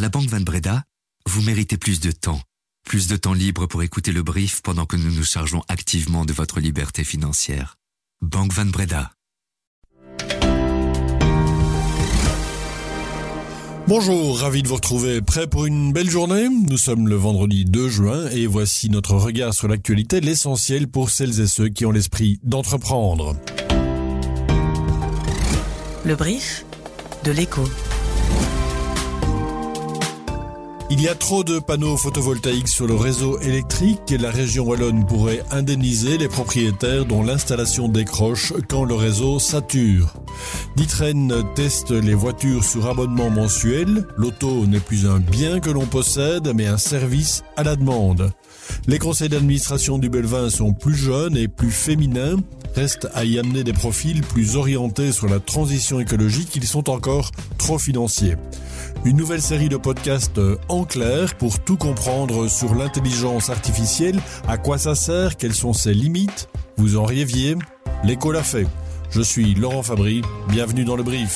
la Banque Van Breda, vous méritez plus de temps libre pour écouter le brief pendant que nous nous chargeons activement de votre liberté financière. Banque Van Breda. Bonjour, ravi de vous retrouver. Prêt pour une belle journée ? Nous sommes le vendredi 2 juin et voici notre regard sur l'actualité, l'essentiel pour celles et ceux qui ont l'esprit d'entreprendre. Le brief de l'Écho. Il y a trop de panneaux photovoltaïques sur le réseau électrique et la région wallonne pourrait indemniser les propriétaires dont l'installation décroche quand le réseau sature. D'Itraine teste les voitures sur abonnement mensuel. L'auto n'est plus un bien que l'on possède, mais un service à la demande. Les conseils d'administration du Belvin sont plus jeunes et plus féminins. Reste à y amener des profils plus orientés sur la transition écologique. Ils sont encore trop financiers. Une nouvelle série de podcasts en clair pour tout comprendre sur l'intelligence artificielle. À quoi ça sert ? Quelles sont ses limites ? Vous en rêviez ? L'Écho l'a fait. Je suis Laurent Fabry. Bienvenue dans le brief.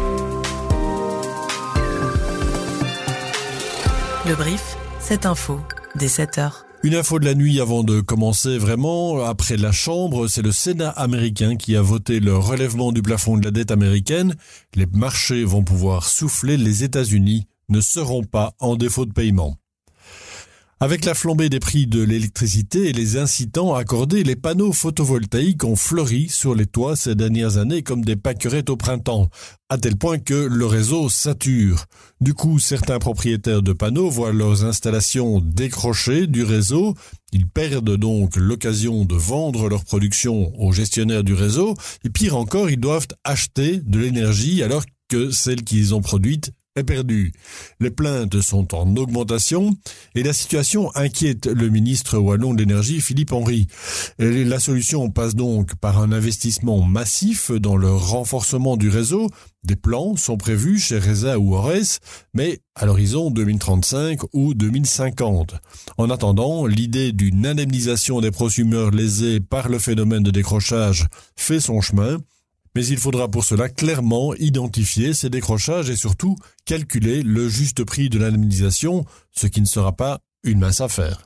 Le brief, cette info, dès 7h. Une info de la nuit avant de commencer vraiment. Après la Chambre, c'est le Sénat américain qui a voté le relèvement du plafond de la dette américaine. Les marchés vont pouvoir souffler, les États-Unis ne seront pas en défaut de paiement. Avec la flambée des prix de l'électricité et les incitants accordés, les panneaux photovoltaïques ont fleuri sur les toits ces dernières années comme des pâquerettes au printemps, à tel point que le réseau sature. Du coup, certains propriétaires de panneaux voient leurs installations décrocher du réseau. Ils perdent donc l'occasion de vendre leur production aux gestionnaires du réseau. Et pire encore, ils doivent acheter de l'énergie alors que celle qu'ils ont produite est perdue. Les plaintes sont en augmentation et la situation inquiète le ministre wallon de l'énergie, Philippe Henry. La solution passe donc par un investissement massif dans le renforcement du réseau. Des plans sont prévus chez RESA ou Ores, mais à l'horizon 2035 ou 2050. En attendant, l'idée d'une indemnisation des prosumeurs lésés par le phénomène de décrochage fait son chemin. Mais il faudra pour cela clairement identifier ces décrochages et surtout calculer le juste prix de l'indemnisation, ce qui ne sera pas une mince affaire.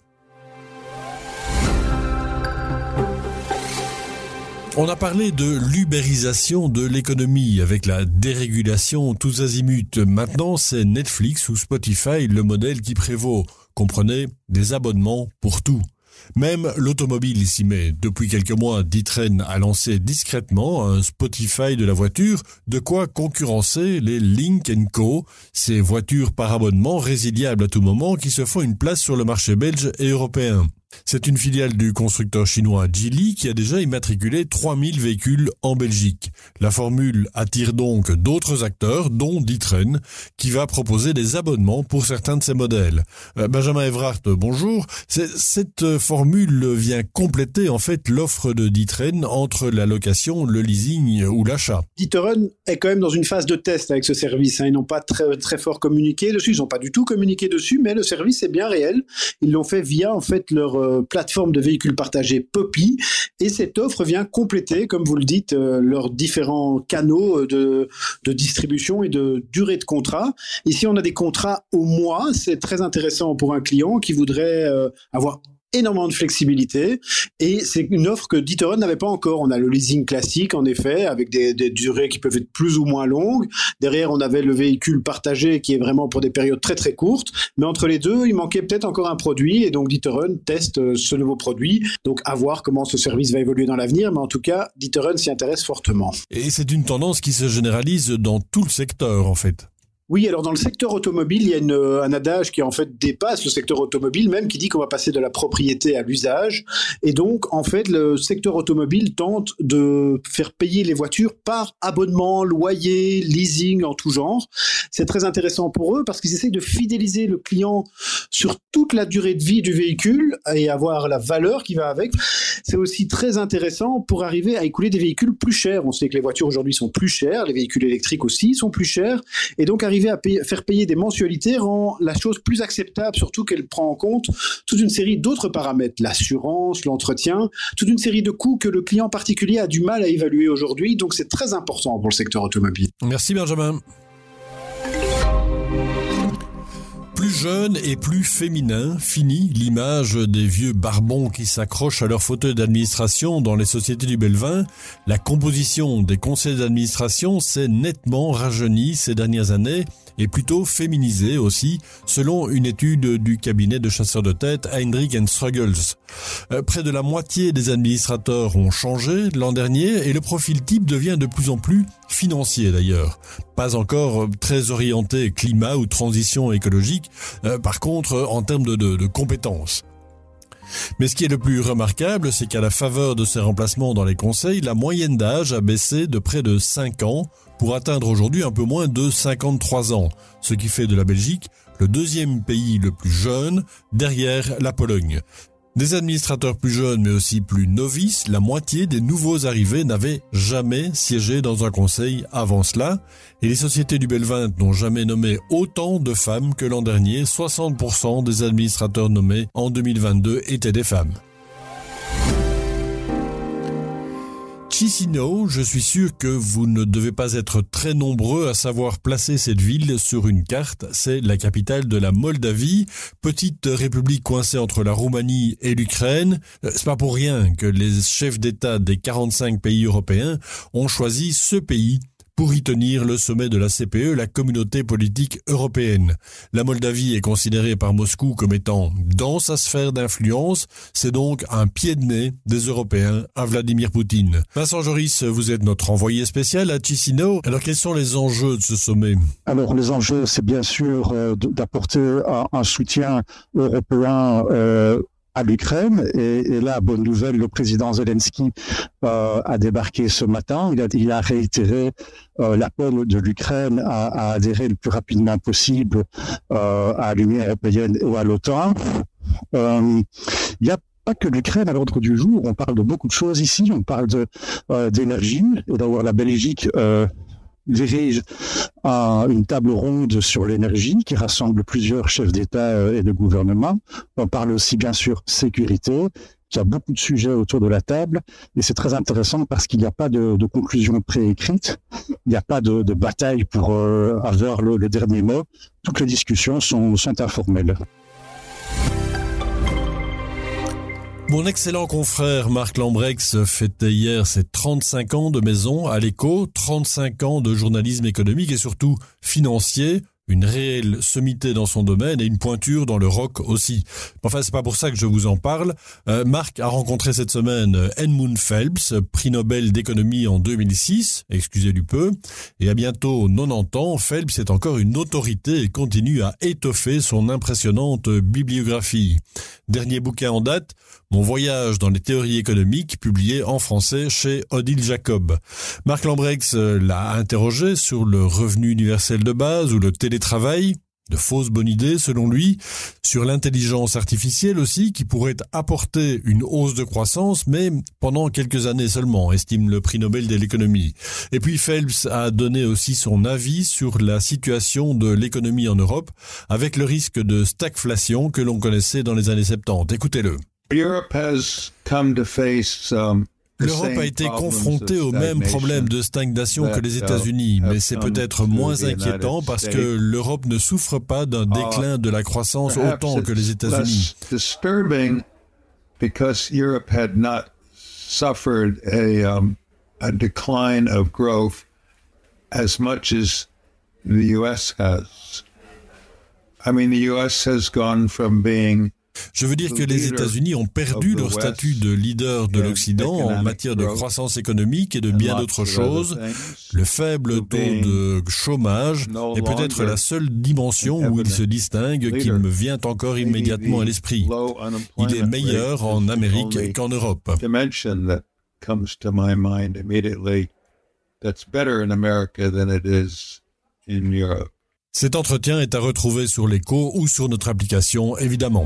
On a parlé de l'ubérisation de l'économie avec la dérégulation tous azimuts. Maintenant, c'est Netflix ou Spotify le modèle qui prévaut. Comprenez, des abonnements pour tout. Même l'automobile s'y met. Depuis quelques mois, D'Itraine a lancé discrètement un Spotify de la voiture, de quoi concurrencer les Lynk & Co, ces voitures par abonnement résiliables à tout moment qui se font une place sur le marché belge et européen. C'est une filiale du constructeur chinois Geely qui a déjà immatriculé 3000 véhicules en Belgique. La formule attire donc d'autres acteurs, dont D'Itraine, qui va proposer des abonnements pour certains de ses modèles. Benjamin Evrard, bonjour. Cette formule vient compléter en fait l'offre de D'Itraine entre la location, le leasing ou l'achat. D'Itraine est quand même dans une phase de test avec ce service. Ils n'ont pas très fort communiqué dessus, ils n'ont pas du tout communiqué dessus, mais le service est bien réel. Ils l'ont fait via en fait leur plateforme de véhicules partagés Poppy, et cette offre vient compléter, comme vous le dites, leurs différents canaux de distribution et de durée de contrat. Ici, on a des contrats au mois, c'est très intéressant pour un client qui voudrait avoir énormément de flexibilité, et c'est une offre que D'Itraine n'avait pas encore. On a le leasing classique, en effet, avec des durées qui peuvent être plus ou moins longues. Derrière, on avait le véhicule partagé qui est vraiment pour des périodes très très courtes, mais entre les deux, il manquait peut-être encore un produit, et donc D'Itraine teste ce nouveau produit. Donc à voir comment ce service va évoluer dans l'avenir, mais en tout cas, D'Itraine s'y intéresse fortement. Et c'est une tendance qui se généralise dans tout le secteur, en fait. Oui, alors dans le secteur automobile, il y a un adage qui en fait dépasse le secteur automobile même, qui dit qu'on va passer de la propriété à l'usage. Et donc, en fait, le secteur automobile tente de faire payer les voitures par abonnement, loyer, leasing en tout genre. C'est très intéressant pour eux parce qu'ils essayent de fidéliser le client sur toute la durée de vie du véhicule et avoir la valeur qui va avec. C'est aussi très intéressant pour arriver à écouler des véhicules plus chers. On sait que les voitures aujourd'hui sont plus chères, les véhicules électriques aussi sont plus chers, et donc arriver à faire payer des mensualités rend la chose plus acceptable, surtout qu'elle prend en compte toute une série d'autres paramètres, l'assurance, l'entretien, toute une série de coûts que le client particulier a du mal à évaluer aujourd'hui, donc c'est très important pour le secteur automobile. Merci Benjamin. jeune et plus féminin, fini l'image des vieux barbons qui s'accrochent à leur fauteuil d'administration dans les sociétés du Belvin. La composition des conseils d'administration s'est nettement rajeunie ces dernières années et plutôt féminisée aussi, selon une étude du cabinet de chasseurs de tête Heinrich & Struggles. Près de la moitié des administrateurs ont changé l'an dernier et le profil type devient de plus en plus financier d'ailleurs. Pas encore très orienté climat ou transition écologique, par contre en termes de compétences. Mais ce qui est le plus remarquable, c'est qu'à la faveur de ces remplacements dans les conseils, la moyenne d'âge a baissé de près de 5 ans pour atteindre aujourd'hui un peu moins de 53 ans, ce qui fait de la Belgique le deuxième pays le plus jeune, derrière la Pologne. Des administrateurs plus jeunes mais aussi plus novices, la moitié des nouveaux arrivés n'avaient jamais siégé dans un conseil avant cela. Et les sociétés du Belvin n'ont jamais nommé autant de femmes que l'an dernier. 60% des administrateurs nommés en 2022 étaient des femmes. Chisinau, je suis sûr que vous ne devez pas être très nombreux à savoir placer cette ville sur une carte. C'est la capitale de la Moldavie, petite république coincée entre la Roumanie et l'Ukraine. C'est pas pour rien que les chefs d'État des 45 pays européens ont choisi ce pays pour y tenir le sommet de la CPE, la communauté politique européenne. La Moldavie est considérée par Moscou comme étant dans sa sphère d'influence. C'est donc un pied de nez des Européens à Vladimir Poutine. Vincent Joris, vous êtes notre envoyé spécial à Chisinau. Alors quels sont les enjeux de ce sommet ? Alors les enjeux, c'est bien sûr d'apporter un soutien européen à l'Ukraine et là, bonne nouvelle, le président Zelensky a débarqué ce matin. Il a réitéré l'appel de l'Ukraine à adhérer le plus rapidement possible à l'Union européenne ou à l'OTAN. Il n'y a pas que l'Ukraine à l'ordre du jour. On parle de beaucoup de choses ici. On parle d'énergie. Et d'avoir la Belgique dirige une table ronde sur l'énergie qui rassemble plusieurs chefs d'État et de gouvernement. On parle aussi bien sûr sécurité. Il y a beaucoup de sujets autour de la table et c'est très intéressant parce qu'il n'y a pas de conclusion préécrite, il n'y a pas de bataille pour avoir le dernier mot. Toutes les discussions sont informelles. Mon excellent confrère Marc Lambrex fêtait hier ses 35 ans de maison à l'Écho, 35 ans de journalisme économique et surtout financier, une réelle sommité dans son domaine et une pointure dans le rock aussi. Enfin, c'est pas pour ça que je vous en parle. Marc a rencontré cette semaine Edmund Phelps, prix Nobel d'économie en 2006, excusez du peu, et à bientôt 90 ans, Phelps est encore une autorité et continue à étoffer son impressionnante bibliographie. Dernier bouquin en date, Mon voyage dans les théories économiques, publié en français chez Odile Jacob. Marc Lambrex l'a interrogé sur le revenu universel de base ou le télétravail, de fausses bonnes idées selon lui, sur l'intelligence artificielle aussi qui pourrait apporter une hausse de croissance, mais pendant quelques années seulement, estime le prix Nobel de l'économie. Et puis Phelps a donné aussi son avis sur la situation de l'économie en Europe, avec le risque de stagflation que l'on connaissait dans les années 70. Écoutez-le. L'Europe a été confrontée au même problème de stagnation que les États-Unis, mais c'est peut-être moins inquiétant parce que l'Europe ne souffre pas d'un déclin de la croissance autant que les États-Unis. Because Europe had not suffered a decline of growth as much as the US has. I mean, the US has gone from being Je veux dire que les États-Unis ont perdu leur statut de leader de l'Occident en matière de croissance économique et de bien d'autres choses. Le faible taux de chômage est peut-être la seule dimension où il se distingue qui me vient encore immédiatement à l'esprit. Il est meilleur en Amérique qu'en Europe. Cet entretien est à retrouver sur l'Écho ou sur notre application, évidemment.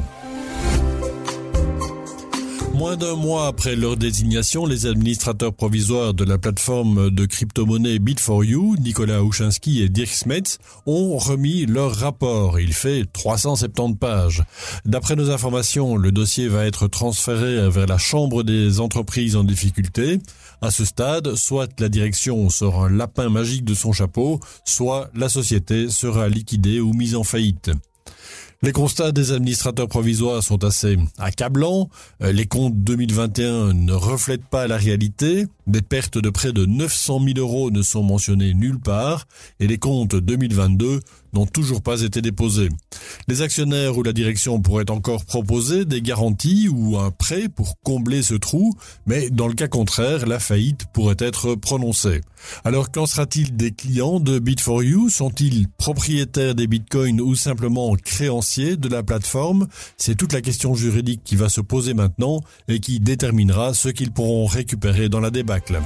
Moins d'un mois après leur désignation, les administrateurs provisoires de la plateforme de crypto-monnaie Bit4You, Nicolas Ouchinski et Dirk Smets, ont remis leur rapport. Il fait 370 pages. D'après nos informations, le dossier va être transféré vers la Chambre des entreprises en difficulté. À ce stade, soit la direction sort un lapin magique de son chapeau, soit la société sera liquidée ou mise en faillite. Les constats des administrateurs provisoires sont assez accablants. Les comptes 2021 ne reflètent pas la réalité. Des pertes de près de 900 000 € ne sont mentionnées nulle part et les comptes 2022 n'ont toujours pas été déposés. Les actionnaires ou la direction pourraient encore proposer des garanties ou un prêt pour combler ce trou, mais dans le cas contraire, la faillite pourrait être prononcée. Alors qu'en sera-t-il des clients de Bit4You? Sont-ils propriétaires des bitcoins ou simplement créanciers de la plateforme? C'est toute la question juridique qui va se poser maintenant et qui déterminera ce qu'ils pourront récupérer dans la débâcle.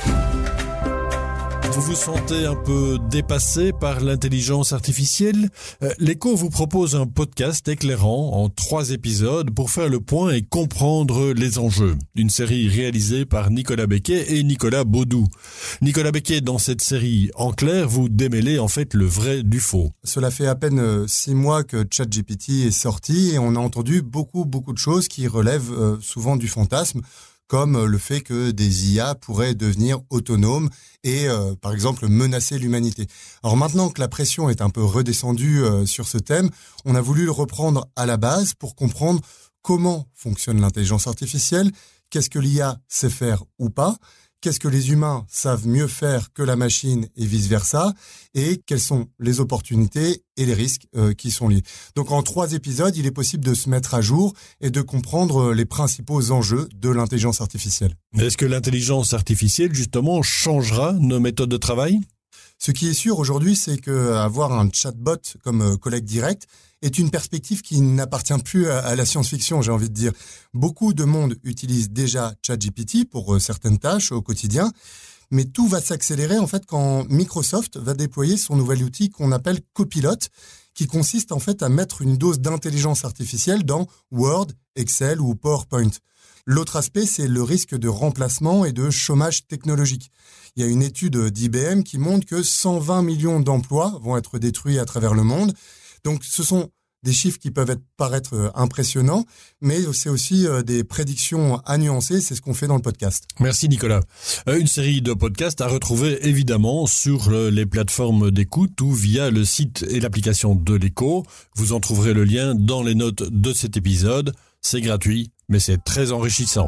Vous vous sentez un peu dépassé par l'intelligence artificielle? L'Écho vous propose un podcast éclairant en 3 épisodes pour faire le point et comprendre les enjeux. Une série réalisée par Nicolas Becquet et Nicolas Baudou. Nicolas Becquet, dans cette série, en clair, vous démêlez en fait le vrai du faux. Cela fait à peine 6 mois que ChatGPT est sorti et on a entendu beaucoup de choses qui relèvent souvent du fantasme, comme le fait que des IA pourraient devenir autonomes et, par exemple, menacer l'humanité. Alors maintenant que la pression est un peu redescendue sur ce thème, on a voulu le reprendre à la base pour comprendre comment fonctionne l'intelligence artificielle, qu'est-ce que l'IA sait faire ou pas, qu'est-ce que les humains savent mieux faire que la machine et vice-versa, et quelles sont les opportunités et les risques qui sont liés. Donc en 3 épisodes, il est possible de se mettre à jour et de comprendre les principaux enjeux de l'intelligence artificielle. Est-ce que l'intelligence artificielle, justement, changera nos méthodes de travail ? Ce qui est sûr aujourd'hui, c'est qu'avoir un chatbot comme collègue direct est une perspective qui n'appartient plus à la science-fiction, j'ai envie de dire. Beaucoup de monde utilise déjà ChatGPT pour certaines tâches au quotidien, mais tout va s'accélérer en fait quand Microsoft va déployer son nouvel outil qu'on appelle Copilot, qui consiste en fait à mettre une dose d'intelligence artificielle dans Word, Excel ou PowerPoint. L'autre aspect, c'est le risque de remplacement et de chômage technologique. Il y a une étude d'IBM qui montre que 120 millions d'emplois vont être détruits à travers le monde. Donc ce sont des chiffres qui peuvent paraître impressionnants, mais c'est aussi des prédictions à nuancer, c'est ce qu'on fait dans le podcast. Merci Nicolas. Une série de podcasts à retrouver évidemment sur les plateformes d'écoute ou via le site et l'application de l'Écho. Vous en trouverez le lien dans les notes de cet épisode. C'est gratuit, mais c'est très enrichissant.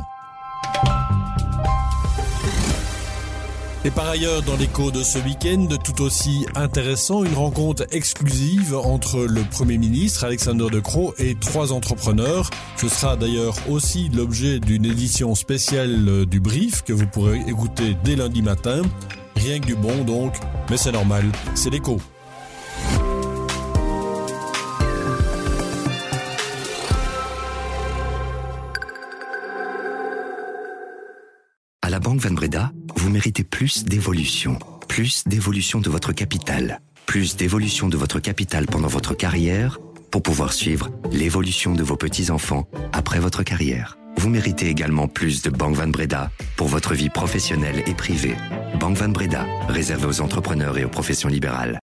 Et par ailleurs, dans l'Écho de ce week-end, tout aussi intéressant, une rencontre exclusive entre le Premier ministre Alexander De Croo et 3 entrepreneurs. Ce sera d'ailleurs aussi l'objet d'une édition spéciale du Brief que vous pourrez écouter dès lundi matin. Rien que du bon donc, mais c'est normal, c'est l'Écho. À la Banque Van Breda, vous méritez plus d'évolution de votre capital, plus d'évolution de votre capital pendant votre carrière pour pouvoir suivre l'évolution de vos petits-enfants après votre carrière. Vous méritez également plus de Banque Van Breda pour votre vie professionnelle et privée. Banque Van Breda, réservée aux entrepreneurs et aux professions libérales.